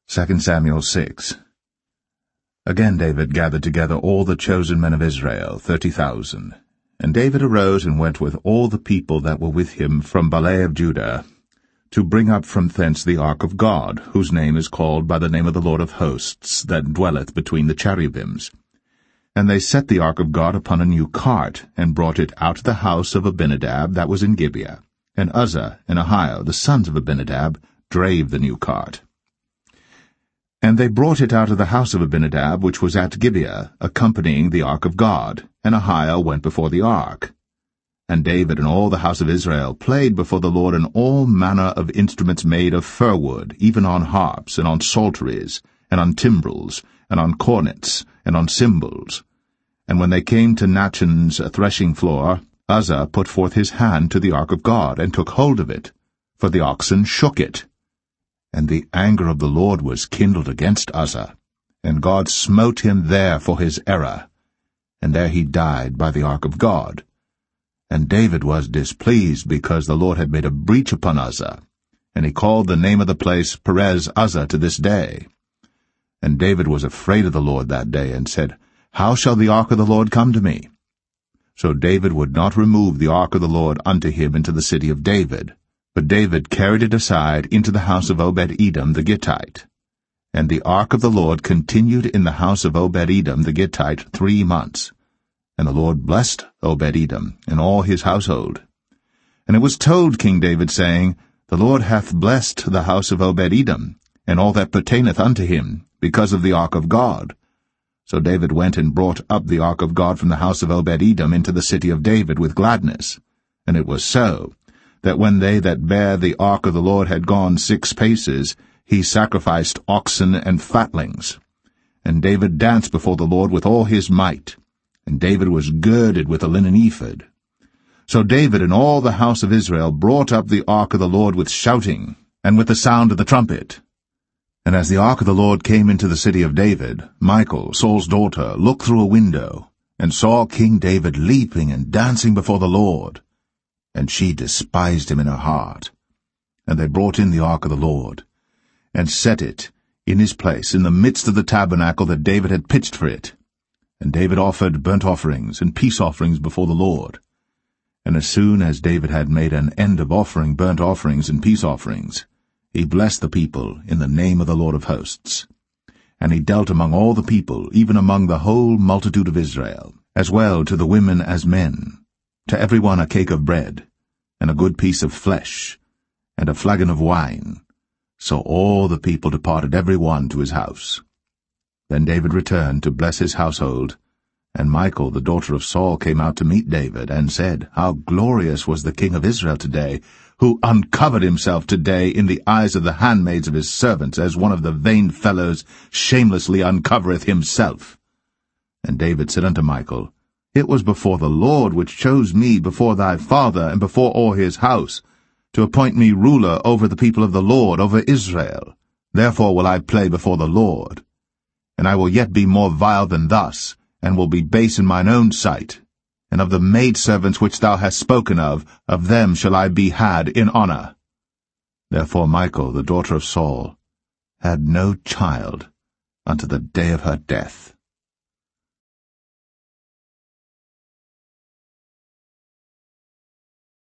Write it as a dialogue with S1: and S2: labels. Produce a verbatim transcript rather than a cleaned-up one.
S1: Second Samuel six. Again David gathered together all the chosen men of Israel, thirty thousand. And David arose and went with all the people that were with him from Baalah of Judah, to bring up from thence the ark of God, whose name is called by the name of the Lord of hosts, that dwelleth between the cherubims. And they set the ark of God upon a new cart, and brought it out of the house of Abinadab that was in Gibeah. And Uzzah and Ahio, the sons of Abinadab, drave the new cart. And they brought it out of the house of Abinadab, which was at Gibeah, accompanying the ark of God, and Ahio went before the ark. And David and all the house of Israel played before the Lord in all manner of instruments made of fir wood, even on harps, and on psalteries, and on timbrels, and on cornets, and on cymbals. And when they came to Nachon's threshing floor, Uzzah put forth his hand to the ark of God, and took hold of it, for the oxen shook it. And the anger of the Lord was kindled against Uzzah, and God smote him there for his error. And there he died by the ark of God. And David was displeased, because the Lord had made a breach upon Uzzah, and he called the name of the place Perez Uzzah to this day. And David was afraid of the Lord that day, and said, How shall the ark of the Lord come to me? So David would not remove the ark of the Lord unto him into the city of David, but David carried it aside into the house of Obed-Edom the Gittite. And the ark of the Lord continued in the house of Obed-Edom the Gittite three months. And the Lord blessed Obed-Edom and all his household. And it was told King David, saying, The Lord hath blessed the house of Obed-Edom, and all that pertaineth unto him, because of the ark of God. So David went and brought up the ark of God from the house of Obed-Edom into the city of David with gladness. And it was so, that when they that bare the ark of the Lord had gone six paces, he sacrificed oxen and fatlings. And David danced before the Lord with all his might. And David was girded with a linen ephod. So David and all the house of Israel brought up the ark of the Lord with shouting, and with the sound of the trumpet. And as the ark of the Lord came into the city of David, Michal, Saul's daughter, looked through a window, and saw King David leaping and dancing before the Lord. And she despised him in her heart. And they brought in the ark of the Lord, and set it in his place in the midst of the tabernacle that David had pitched for it. And David offered burnt offerings and peace offerings before the Lord. And as soon as David had made an end of offering burnt offerings and peace offerings, he blessed the people in the name of the Lord of hosts. And he dealt among all the people, even among the whole multitude of Israel, as well to the women as men, to every one a cake of bread, and a good piece of flesh, and a flagon of wine. So all the people departed every one to his house. Then David returned to bless his household, and Michal, the daughter of Saul, came out to meet David, and said, How glorious was the king of Israel today, who uncovered himself today in the eyes of the handmaids of his servants, as one of the vain fellows shamelessly uncovereth himself. And David said unto Michal, It was before the Lord which chose me before thy father, and before all his house, to appoint me ruler over the people of the Lord, over Israel. Therefore will I play before the Lord. And I will yet be more vile than thus, and will be base in mine own sight. And of the maidservants which thou hast spoken of, of them shall I be had in honor. Therefore Michal, the daughter of Saul, had no child unto the day of her death.